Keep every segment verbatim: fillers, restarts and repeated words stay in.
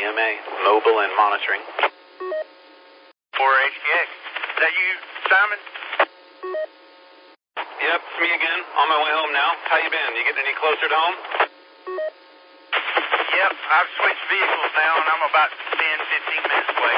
M A, mobile and monitoring. four H K X. Is that you, Simon? Yep, it's me again. On my way home now. How you been? You getting any closer to home? Yep, I've switched vehicles now, and I'm about ten, fifteen minutes away.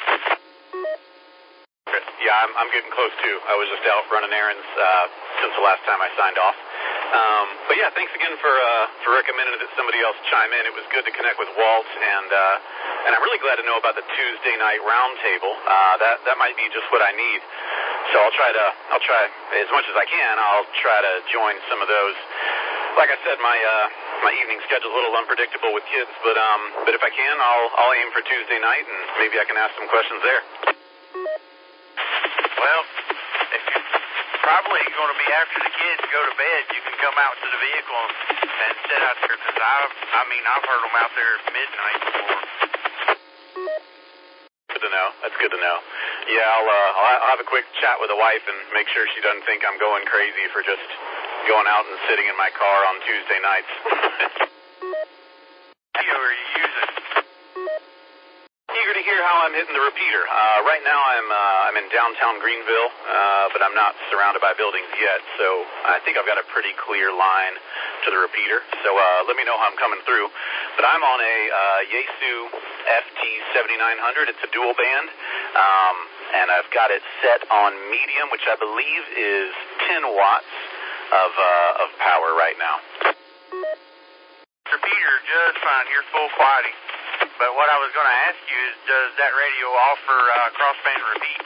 Yeah, I'm, I'm getting close too. I was just out running errands uh, since the last time I signed off. Um, but yeah, thanks again for uh, for recommending that somebody else chime in. It was good to connect with Walt, and uh, and I'm really glad to know about the Tuesday night roundtable. Uh, that that might be just what I need. So I'll try to I'll try as much as I can. I'll try to join some of those. Like I said, my uh, my evening schedule's a little unpredictable with kids, but um, but if I can, I'll I'll aim for Tuesday night, and maybe I can ask some questions there. Well, if you're probably going to be after the kids go to bed, you can come out to the vehicle and sit out there, because I've, I mean, I've heard them out there at midnight before. Good to know. That's good to know. Yeah, I'll, uh, I'll have a quick chat with the wife and make sure she doesn't think I'm going crazy for just going out and sitting in my car on Tuesday nights. What radio are you using? Eager to hear how I'm hitting the repeater. Uh, right now I'm uh, I'm in downtown Greenville, uh, but I'm not surrounded by buildings yet, so I think I've got a pretty clear line to the repeater. So uh, let me know how I'm coming through. But I'm on a uh, Yaesu F T seventy-nine hundred. It's a dual band, um, and I've got it set on medium, which I believe is ten watts of uh, of power right now. Repeater, just fine. You're full quieting. But what I was going to ask you is, does that radio offer uh, crossband repeat?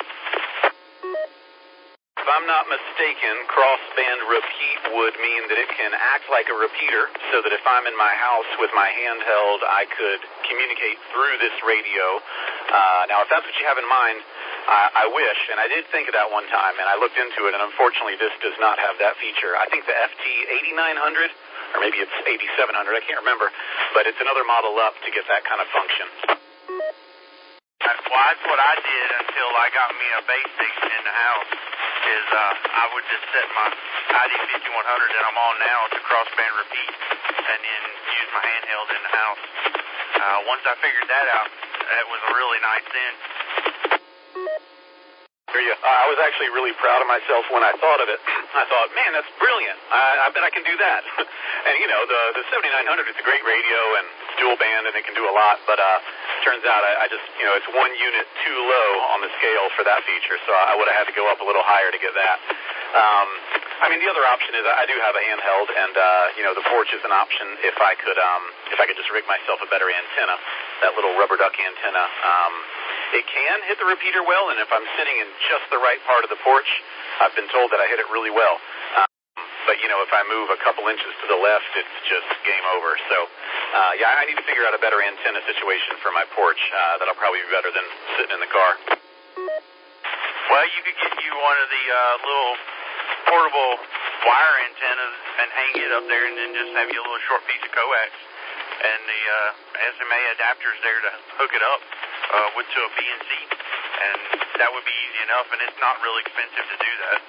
If I'm not mistaken, crossband repeat would mean that it can act like a repeater, so that if I'm in my house with my handheld, I could communicate through this radio. Uh, now, if that's what you have in mind, I, I wish, and I did think of that one time, and I looked into it, and unfortunately this does not have that feature. I think the F T eighty-nine hundred, or maybe it's eighty-seven hundred, I can't remember, but it's another model up to get that kind of function. Well, that's what I did until I got me a base station in the house, is uh, I would just set my I D fifty-one hundred that I'm on now to crossband repeat, and then use my handheld in the house. Uh, once I figured that out, that was a really nice thing. You. I was actually really proud of myself when I thought of it. I thought, man, that's brilliant. I, I bet I can do that. And, you know, the, the seventy-nine hundred, it's a great radio, and it's dual band, and it can do a lot. But uh, turns out I, I just, you know, it's one unit too low on the scale for that feature, so I would have had to go up a little higher to get that. Um, I mean, the other option is I do have a handheld, and, uh, you know, the porch is an option if I could, um, if I could just rig myself a better antenna, that little rubber duck antenna. Um, It can hit the repeater well, and if I'm sitting in just the right part of the porch, I've been told that I hit it really well. Um, but, you know, if I move a couple inches to the left, it's just game over. So, uh, yeah, I need to figure out a better antenna situation for my porch. Uh, that'll probably be better than sitting in the car. Well, you could get you one of the uh, little portable wire antennas and hang it up there, and then just have you a little short piece of coax. And the uh, S M A adapter's there to hook it up uh, with to a B N C, and that would be easy enough, and it's not really expensive to do that.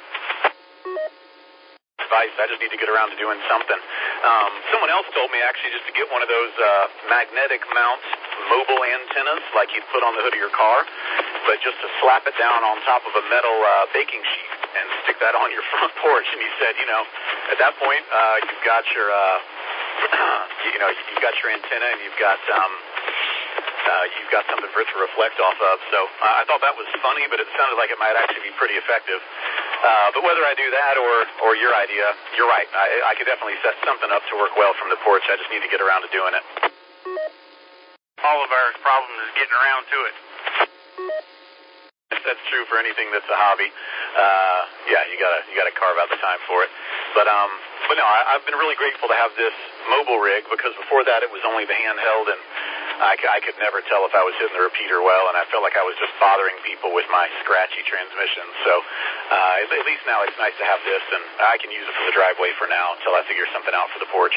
Advice, I just need to get around to doing something. Um, someone else told me actually just to get one of those uh, magnetic mount mobile antennas like you'd put on the hood of your car, but just to slap it down on top of a metal uh, baking sheet and stick that on your front porch. And he said, you know, at that point, uh, you've got your... Uh, you know, you've got your antenna and you've got um, uh, you've got something for it to reflect off of. So uh, I thought that was funny, but it sounded like it might actually be pretty effective. Uh, but whether I do that or, or your idea, you're right. I, I could definitely set something up to work well from the porch. I just need to get around to doing it. All of our problem is getting around to it. That's true for anything that's a hobby. Uh, yeah, you gotta you gotta carve out the time for it. But um, but no, I, I've been really grateful to have this mobile rig, because before that it was only the handheld, and I, I could never tell if I was hitting the repeater well, and I felt like I was just bothering people with my scratchy transmission. So uh, at least now it's nice to have this, and I can use it for the driveway for now until I figure something out for the porch.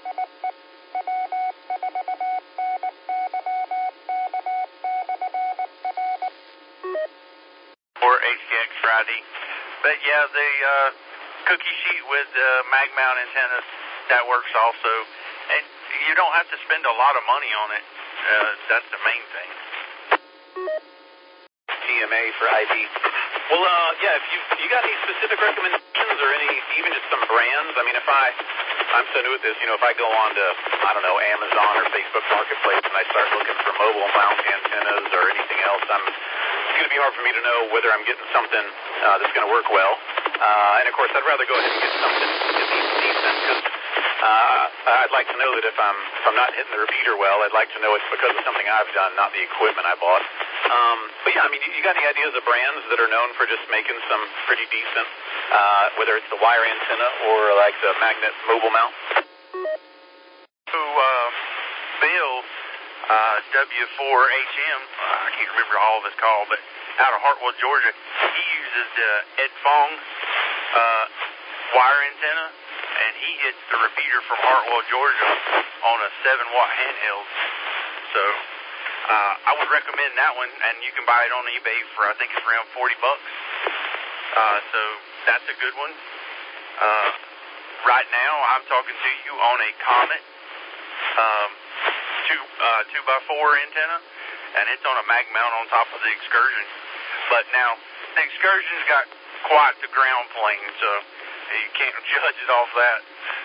Or H K X Friday. But yeah, the uh, cookie sheet with uh, mag mount antennas, that works also. And you don't have to spend a lot of money on it. Uh, that's the main thing. T M A for I D. Well, uh, yeah, if you you got any specific recommendations or any, even just some brands? I mean, if I, I'm so new at this, you know, if I go on to, I don't know, Amazon or Facebook Marketplace and I start looking for mobile mount antennas or anything else, I'm, it's going to be hard for me to know whether I'm getting something uh, that's going to work well. Uh, and of course, I'd rather go ahead and get something at least decent because uh, I'd like to know that if I'm if I'm not hitting the repeater well, I'd like to know it's because of something I've done, not the equipment I bought. Um, but yeah, I mean, you, you got any ideas of brands that are known for just making some pretty decent, uh, whether it's the wire antenna or like the magnet mobile mount? So, uh, Bill, uh, W four H M, uh, I can't remember all of his call, but out of Hartwell, Georgia, he uses the Ed Fong uh, wire antenna, and he hits the repeater from Hartwell, Georgia on a seven watt handheld. So, uh, I would recommend that one, and you can buy it on eBay for, I think it's around forty bucks. Uh, so that's a good one. Uh, right now, I'm talking to you on a Comet um, two uh, two by four antenna, and it's on a mag mount on top of the Excursion. But now the Excursion's got quite the ground plane, so you can't judge it off that.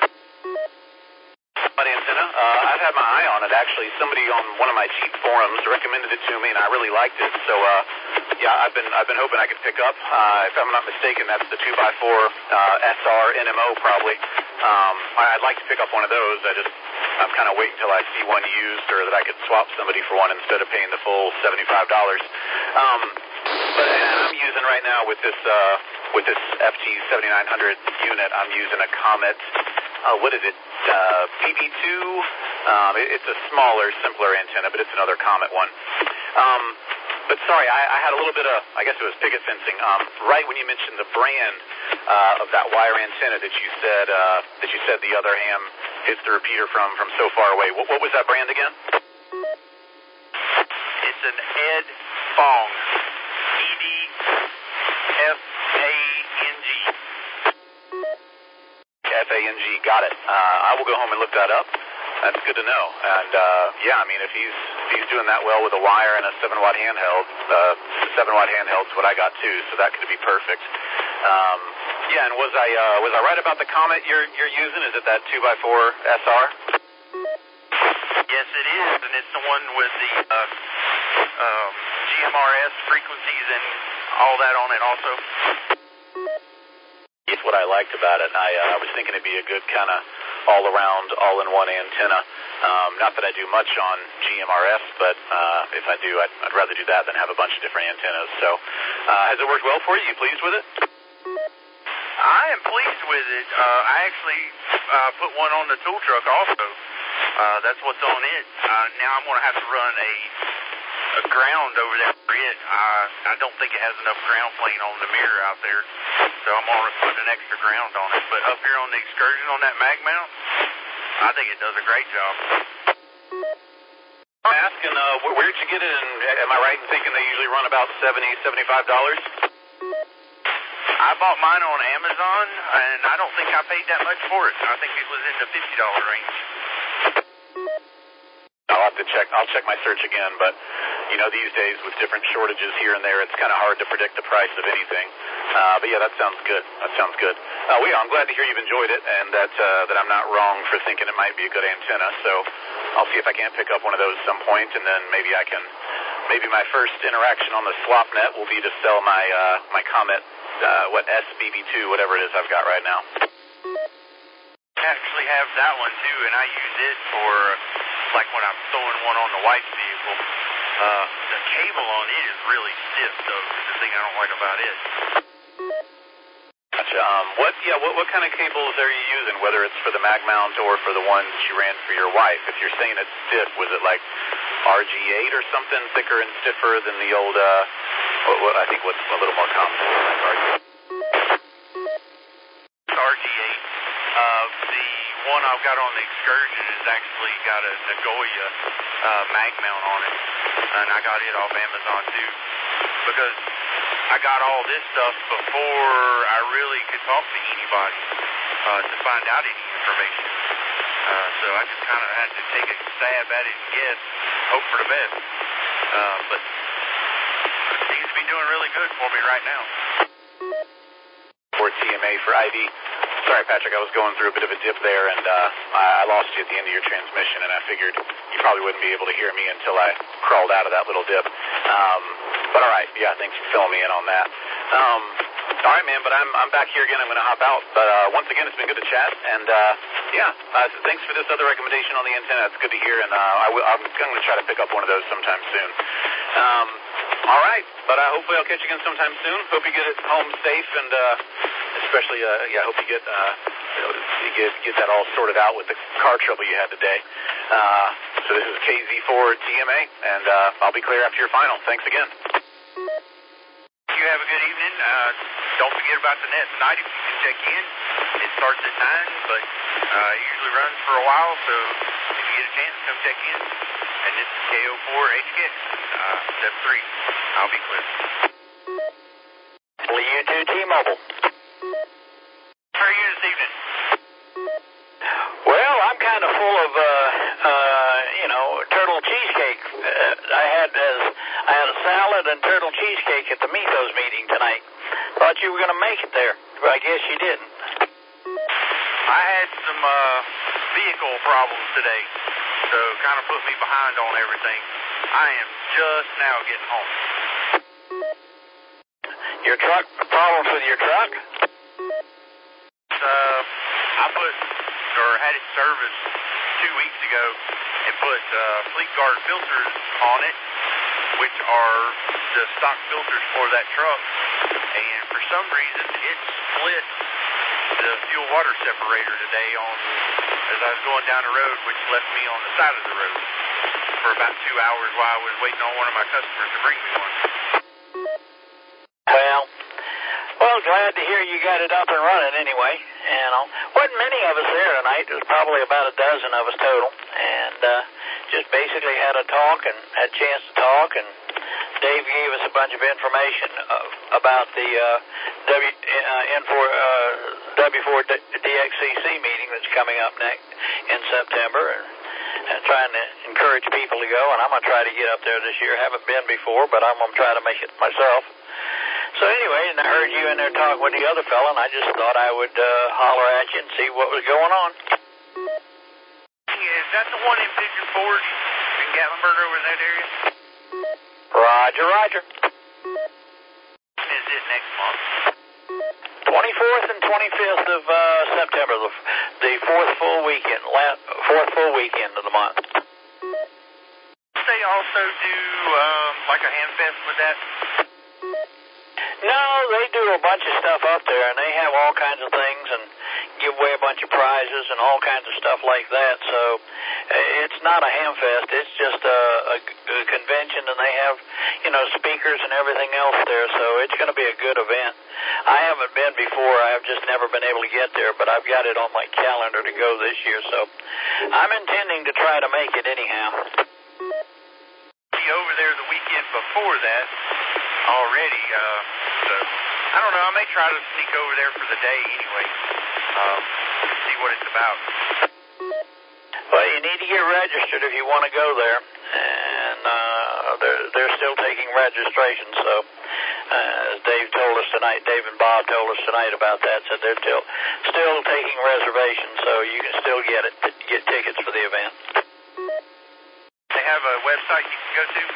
Antenna. Uh, I've had my eye on it actually. Somebody on one of my cheap forums recommended it to me, and I really liked it. So, uh, yeah, I've been I've been hoping I could pick up. Uh, if I'm not mistaken, that's the two by four uh, S R N M O probably. Um, I'd like to pick up one of those. I just I'm kind of waiting until I see one used, or that I could swap somebody for one instead of paying the full seventy-five dollars. Um, but I'm using right now with this uh, with this F T seventy-nine hundred unit. I'm using a Comet. Uh, what is it? Uh, P B two. Um, it, it's a smaller, simpler antenna, but it's another Comet one. Um, but sorry, I, I had a little bit of, I guess it was picket fencing. Um, right when you mentioned the brand uh, of that wire antenna that you said uh, that you said the other ham hits the repeater from from so far away. What, what was that brand again? It's an Ed Fong. E D F A N G. F A N G, got it. Uh, I will go home and look that up. That's good to know. And, uh, yeah, I mean, if he's if he's doing that well with a wire and a seven watt handheld, uh, the seven watt handheld's what I got too, so that could be perfect. Um, yeah, and was I uh, was I right about the Comet you're you're using? Is it that two by four S R? Yes, it is, and it's the one with the uh, um, G M R S frequencies and all that on it also. It's what I liked about it. I, uh, I was thinking it'd be a good kind of all-around, all-in-one antenna. Um, not that I do much on G M R S, but uh, if I do, I'd, I'd rather do that than have a bunch of different antennas. So, uh, has it worked well for you? You pleased with it? I am pleased with it. Uh, I actually uh, put one on the tool truck also. Uh, that's what's on it. Uh, now I'm going to have to run a, a ground over there for it. Uh, I don't think it has enough ground plane on the mirror out there, so I'm going to put an extra ground on it. But up here on the Excursion on that mag mount, I think it does a great job. I'm asking, uh, where'd you get it? And am I right in thinking they usually run about seventy dollars, seventy-five dollars? I bought mine on Amazon, and I don't think I paid that much for it. I think it was in the fifty dollar range. I'll have to check. I'll check my search again, but you know, these days with different shortages here and there, it's kind of hard to predict the price of anything. Uh, but yeah, that sounds good. That sounds good. Uh, well, yeah, I'm glad to hear you've enjoyed it, and that uh, that I'm not wrong for thinking it might be a good antenna. So I'll see if I can't pick up one of those some point, and then maybe I can. Maybe my first interaction on the swap net will be to sell my uh, my Comet, uh, what S B B two, whatever it is I've got right now. I actually have that one too, and I use it for like when I'm throwing one on the wife's vehicle. Uh, the cable on it is really stiff, though. That's the thing I don't like about it. Gotcha. Um, what, yeah, what, what kind of cables are you using, whether it's for the mag mount or for the ones you ran for your wife? If you're saying it's stiff, was it like R G eight or something thicker and stiffer than the old, uh, what, what I think what's a little more common than like R G eight? R G eight. Uh, the one I've got on the Excursion has actually got a Nagoya uh, mag mount on it, and I got it off Amazon too, because I got all this stuff before I really could talk to anybody uh, to find out any information. Uh, so I just kind of had to take a stab at it and guess, hope for the best. Uh, but it seems to be doing really good for me right now. For T M A for I D. Sorry, Patrick, I was going through a bit of a dip there, and uh, I lost you at the end of your transmission, and I figured you probably wouldn't be able to hear me until I crawled out of that little dip. Um, but all right, yeah, thanks for filling me in on that. Um, all right, man, but I'm I'm back here again. I'm going to hop out. But uh, once again, it's been good to chat, and uh, yeah, uh, thanks for this other recommendation on the antenna. It's good to hear, and uh, I w- I'm going to try to pick up one of those sometime soon. Um, all right, but uh, hopefully I'll catch you again sometime soon. Hope you get it home safe, and uh, especially, uh, yeah, hope you get uh, you get get that all sorted out with the car trouble you had today. Uh, so this is K Z four T M A, and uh, I'll be clear after your final. Thanks again. You have a good evening. Uh, don't forget about the net tonight if you can check in. It starts at nine, but uh, it usually runs for a while, so if you get a chance, come check in. And this is K O four H K X, uh, step three. I'll be clear. Well, you too, T-Mobile. How are you this evening? Well, I'm kind of full of, uh, uh, you know, turtle cheesecake. Uh, I had uh, I had a salad and turtle cheesecake at the Mythos meeting tonight. Thought you were going to make it there, but I guess you didn't. I had some uh, vehicle problems today, so kind of put me behind on everything. I am just now getting home. Your truck, problems with your truck? Uh, I put, or had it serviced two weeks ago and put uh, Fleet Guard filters on it, which are the stock filters for that truck. And for some reason, it split the fuel water separator today on as I was going down the road, which left me on the side of the road for about two hours while I was waiting on one of my customers to bring me one. Well, well, glad to hear you got it up and running anyway. You know, wasn't many of us there tonight. There was probably about a dozen of us total, and uh, just basically had a talk and had a chance to talk. And Dave gave us a bunch of information uh, about the uh, W uh, N four uh, W four D X C C meeting that's coming up next in September, and, and trying to encourage people to go. And I'm going to try to get up there this year. Haven't been before, but I'm going to try to make it myself. So anyway, and I heard you in there talking with the other fella, and I just thought I would uh, holler at you and see what was going on. Is that the one in Pigeon Forge in Gatlinburg over in that area? Roger, roger. When is it next month? twenty-fourth and twenty-fifth of uh, September, the, the fourth full weekend, last, fourth full weekend of the month. They also do um, like a ham fest with that? No, they do a bunch of stuff up there, and they have all kinds of things and give away a bunch of prizes and all kinds of stuff like that. So it's not a ham fest. It's just a, a, a convention, and they have, you know, speakers and everything else there. So it's going to be a good event. I haven't been before. I've just never been able to get there, but I've got it on my calendar to go this year. So I'm intending to try to make it anyhow. Be over there the weekend before that already. Uh, so I don't know. I may try to sneak over there for the day anyway. Um, see what it's about. Well, you need to get registered if you want to go there, and uh, they're they're still taking registration. So, uh, as Dave told us tonight, Dave and Bob told us tonight about that. Said they're still still taking reservations, so you can still get it get tickets for the event. They have a website you can go to.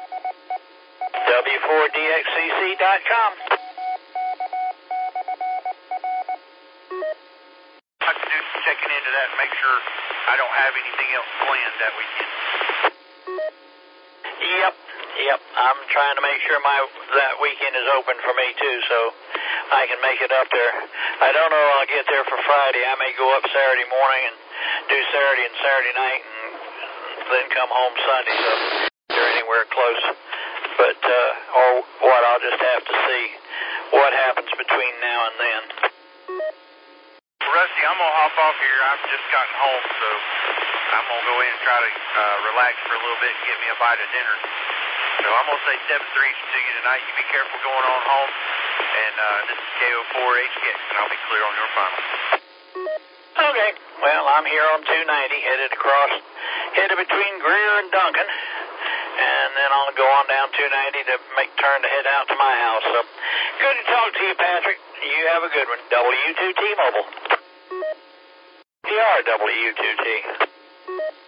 W four D X C C dot com. I can do some checking into that and make sure I don't have anything else planned that weekend. Yep, yep. I'm trying to make sure my that weekend is open for me too, so I can make it up there. I don't know if I'll get there for Friday. I may go up Saturday morning and do Saturday and Saturday night, and then come home Sunday. So if they're anywhere close. But, uh, or what, I'll just have to see what happens between now and then. Rusty, I'm going to hop off here. I've just gotten home, so I'm going to go in and try to uh, relax for a little bit and get me a bite of dinner. So I'm going to say seven three to you tonight. You be careful going on home. And uh, this is K O four H K X, and I'll be clear on your final. Okay. Well, I'm here on two ninety, headed across, headed between Greer and Duncan, and then I'll go on down two ninety to make turn to head out to my house. So, good to talk to you, Patrick. You have a good one. W two T Mobile. P R W two T.